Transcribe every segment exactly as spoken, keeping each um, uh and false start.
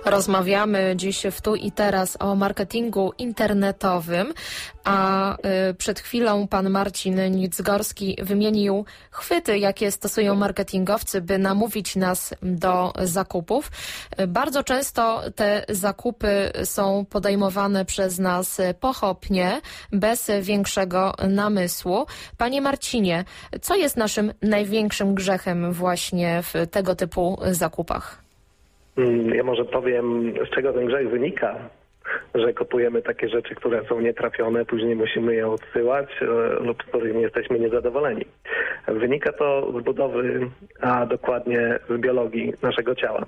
Rozmawiamy dziś w Tu i Teraz o marketingu internetowym, a przed chwilą pan Marcin Nicgorski wymienił chwyty, jakie stosują marketingowcy, by namówić nas do zakupów. Bardzo często te zakupy są podejmowane przez nas pochopnie, bez większego namysłu. Panie Marcinie, co jest naszym największym grzechem właśnie w tego typu zakupach? Ja może powiem, z czego ten grzech wynika, że kupujemy takie rzeczy, które są nietrafione, później musimy je odsyłać lub z których nie jesteśmy niezadowoleni. Wynika to z budowy, a dokładnie z biologii naszego ciała.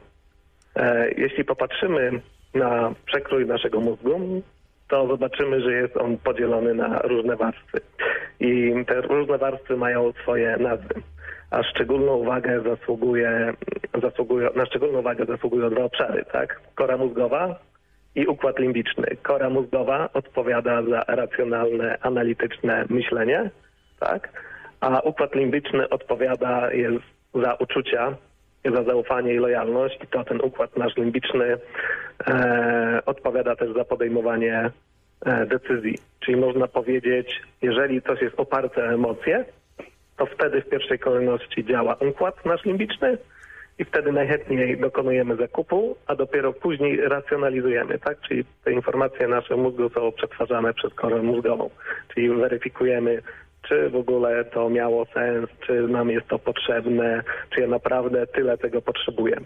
Jeśli popatrzymy na przekrój naszego mózgu, to zobaczymy, że jest on podzielony na różne warstwy. I te różne warstwy mają swoje nazwy. A szczególną uwagę zasługuje, zasługuje, na szczególną uwagę zasługują dwa obszary, tak? Kora mózgowa i układ limbiczny. Kora mózgowa odpowiada za racjonalne, analityczne myślenie, tak? A układ limbiczny odpowiada jest za uczucia, za zaufanie i lojalność. I to ten układ nasz limbiczny e, odpowiada też za podejmowanie e, decyzji. Czyli można powiedzieć, jeżeli coś jest oparte o emocje, to wtedy w pierwszej kolejności działa układ nasz limbiczny i wtedy najchętniej dokonujemy zakupu, a dopiero później racjonalizujemy, tak? Czyli te informacje nasze mózgu są przetwarzane przez korę mózgową. Czyli weryfikujemy, czy w ogóle to miało sens, czy nam jest to potrzebne, czy ja naprawdę tyle tego potrzebuję.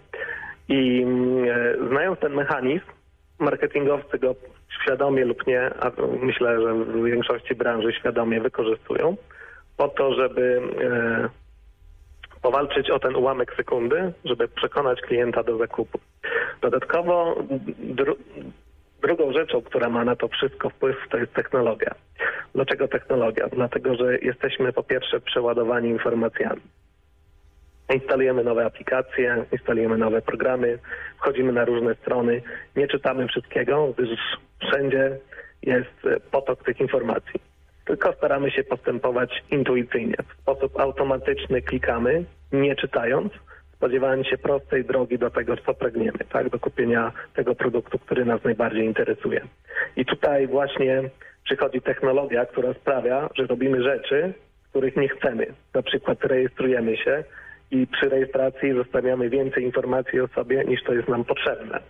I e, znając ten mechanizm, marketingowcy go świadomie lub nie, a myślę, że w większości branży świadomie wykorzystują, po to, żeby e, powalczyć o ten ułamek sekundy, żeby przekonać klienta do zakupu. Dodatkowo dru, drugą rzeczą, która ma na to wszystko wpływ, to jest technologia. Dlaczego technologia? Dlatego, że jesteśmy po pierwsze przeładowani informacjami. Instalujemy nowe aplikacje, instalujemy nowe programy, wchodzimy na różne strony, nie czytamy wszystkiego, gdyż wszędzie jest potok tych informacji. Tylko staramy się postępować intuicyjnie. W sposób automatyczny klikamy, nie czytając, spodziewając się prostej drogi do tego, co pragniemy, tak, do kupienia tego produktu, który nas najbardziej interesuje. I tutaj właśnie przychodzi technologia, która sprawia, że robimy rzeczy, których nie chcemy. Na przykład rejestrujemy się i przy rejestracji zostawiamy więcej informacji o sobie, niż to jest nam potrzebne.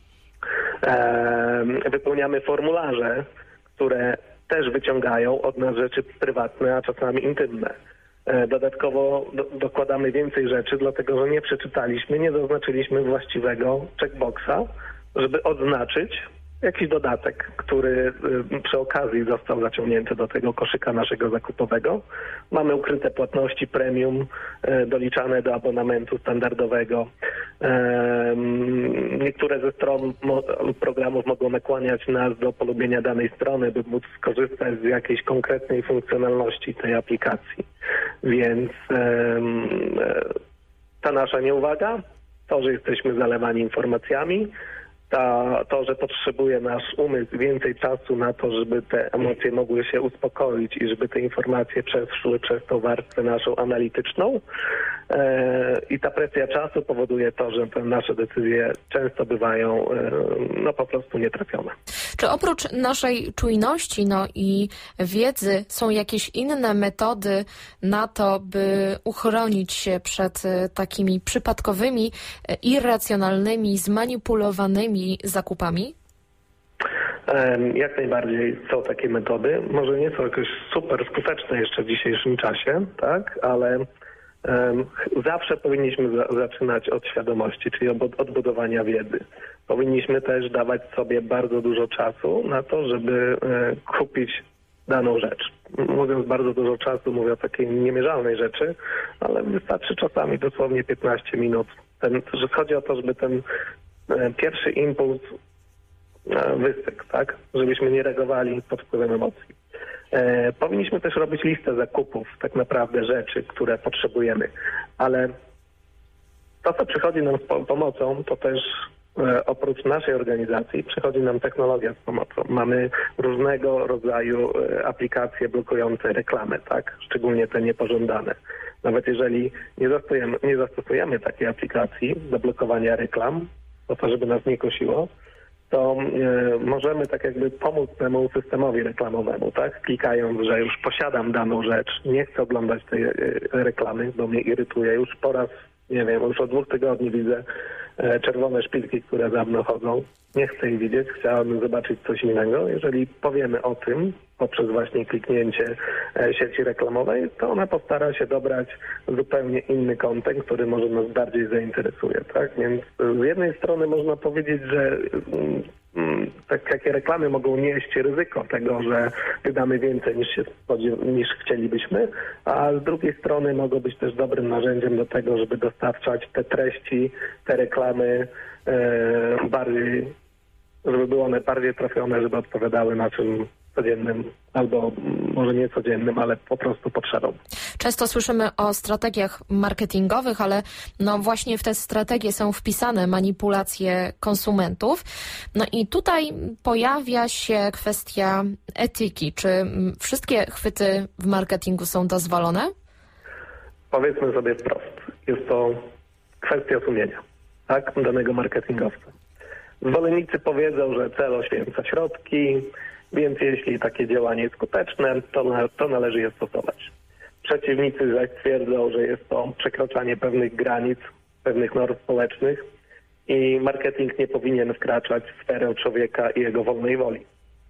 Eee, wypełniamy formularze, które też wyciągają od nas rzeczy prywatne, a czasami intymne. Dodatkowo do, dokładamy więcej rzeczy, dlatego że nie przeczytaliśmy, nie zaznaczyliśmy właściwego checkboxa, żeby odznaczyć jakiś dodatek, który y, przy okazji został zaciągnięty do tego koszyka naszego zakupowego. Mamy ukryte płatności premium y, doliczane do abonamentu standardowego. Y, niektóre ze stron lub programów mogą nakłaniać nas do polubienia danej strony, by móc skorzystać z jakiejś konkretnej funkcjonalności tej aplikacji. Więc y, y, ta nasza nieuwaga, to, że jesteśmy zalewani informacjami, Ta, to, że potrzebuje nasz umysł więcej czasu na to, żeby te emocje mogły się uspokoić i żeby te informacje przeszły przez tą warstwę naszą analityczną. E, I ta presja czasu powoduje to, że te nasze decyzje często bywają e, no po prostu nietrafione. Czy oprócz naszej czujności no i wiedzy są jakieś inne metody na to, by uchronić się przed takimi przypadkowymi, irracjonalnymi, zmanipulowanymi zakupami? Jak najbardziej są takie metody. Może nie są jakoś super skuteczne jeszcze w dzisiejszym czasie, tak, ale um, zawsze powinniśmy za- zaczynać od świadomości, czyli od odbudowania wiedzy. Powinniśmy też dawać sobie bardzo dużo czasu na to, żeby e, kupić daną rzecz. Mówiąc bardzo dużo czasu, mówię o takiej niemierzalnej rzeczy, ale wystarczy czasami dosłownie piętnaście minut. Ten, że chodzi o to, żeby ten e, pierwszy impuls e, wystygł, tak? Żebyśmy nie reagowali pod wpływem emocji. E, powinniśmy też robić listę zakupów, tak naprawdę rzeczy, które potrzebujemy, ale to, co przychodzi nam z po- pomocą, to też e, oprócz naszej organizacji przychodzi nam technologia z pomocą. Mamy różnego rodzaju e, aplikacje blokujące reklamę, tak? Szczególnie te niepożądane. Nawet jeżeli nie zastosujemy, nie zastosujemy takiej aplikacji do blokowania reklam, po to, żeby nas nie kusiło, to e, możemy tak jakby pomóc temu systemowi reklamowemu, tak? Klikając, że już posiadam daną rzecz, nie chcę oglądać tej e, reklamy, bo mnie irytuje. Już po raz, nie wiem, już od dwóch tygodni widzę e, czerwone szpilki, które za mną chodzą. Nie chcę ich widzieć, chciałabym zobaczyć coś innego. Jeżeli powiemy o tym poprzez właśnie kliknięcie e, sieci reklamowej, to ona postara się dobrać zupełnie inny kontent, który może nas bardziej zainteresuje, tak? Więc z jednej strony można powiedzieć, że mm, mm, tak jakie reklamy mogą nieść ryzyko tego, że wydamy więcej niż się spodziew- niż chcielibyśmy, a z drugiej strony mogą być też dobrym narzędziem do tego, żeby dostarczać te treści, te reklamy e, bardziej, żeby były one bardziej trafione, żeby odpowiadały naszym codziennym, albo może nie codziennym, ale po prostu potrzebom. Często słyszymy o strategiach marketingowych, ale no właśnie w te strategie są wpisane manipulacje konsumentów. No i tutaj pojawia się kwestia etyki. Czy wszystkie chwyty w marketingu są dozwolone? Powiedzmy sobie wprost. Jest to kwestia sumienia, tak, danego marketingowca. Zwolennicy powiedzą, że cel oświęca środki, więc jeśli takie działanie jest skuteczne, to, na, to należy je stosować. Przeciwnicy zaś twierdzą, że jest to przekraczanie pewnych granic, pewnych norm społecznych i marketing nie powinien wkraczać w sferę człowieka i jego wolnej woli.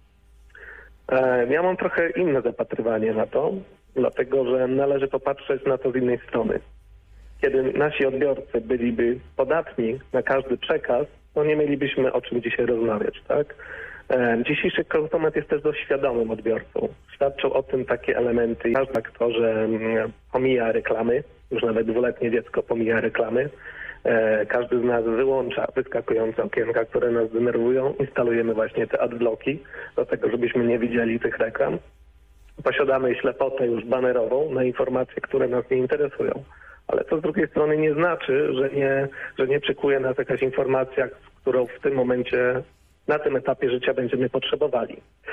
E, ja mam trochę inne zapatrywanie na to, dlatego że należy popatrzeć na to z innej strony. Kiedy nasi odbiorcy byliby podatni na każdy przekaz, to nie mielibyśmy o czym dzisiaj rozmawiać, tak? Dzisiejszy konsument jest też dość świadomym odbiorcą. Świadczą o tym takie elementy, jak to, że pomija reklamy, już nawet dwuletnie dziecko pomija reklamy. Każdy z nas wyłącza wyskakujące okienka, które nas denerwują. Instalujemy właśnie te adblocki do tego, żebyśmy nie widzieli tych reklam. Posiadamy ślepotę już banerową na informacje, które nas nie interesują. Ale to z drugiej strony nie znaczy, że nie, że nie przykuje nas jakaś informacja, którą w tym momencie, na tym etapie życia będziemy potrzebowali.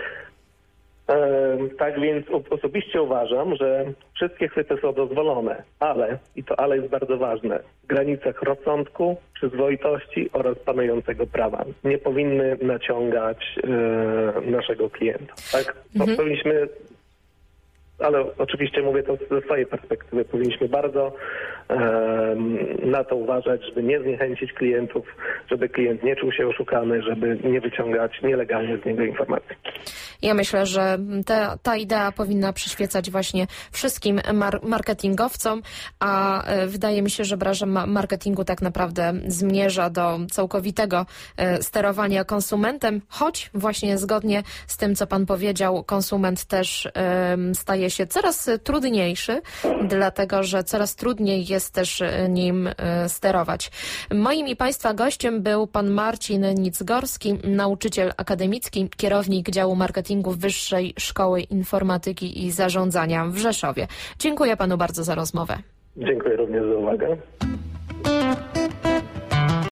E, tak więc osobiście uważam, że wszystkie chwyty są dozwolone, ale, i to ale jest bardzo ważne, w granicach rozsądku, przyzwoitości oraz panującego prawa. Nie powinny naciągać e, naszego klienta. Tak? Mhm. Powinniśmy, ale oczywiście mówię to ze swojej perspektywy, powinniśmy bardzo e, na to uważać, żeby nie zniechęcić klientów, żeby klient nie czuł się oszukany, żeby nie wyciągać nielegalnie z niego informacji. Ja myślę, że ta, ta idea powinna przyświecać właśnie wszystkim mar- marketingowcom, a e, wydaje mi się, że branża ma- marketingu tak naprawdę zmierza do całkowitego e, sterowania konsumentem, choć właśnie zgodnie z tym, co pan powiedział, konsument też e, staje się coraz trudniejszy, dlatego że coraz trudniej jest też nim e, sterować. Moim i państwa gościem był pan Marcin Nicgorski, nauczyciel akademicki, kierownik działu marketingu Wyższej Szkoły Informatyki i Zarządzania w Rzeszowie. Dziękuję panu bardzo za rozmowę. Dziękuję również za uwagę.